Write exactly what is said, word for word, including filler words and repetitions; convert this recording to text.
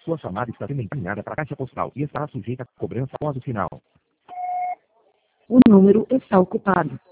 Sua chamada está sendo encaminhada para a caixa postal e estará sujeita a cobrança após o sinal. O número está ocupado.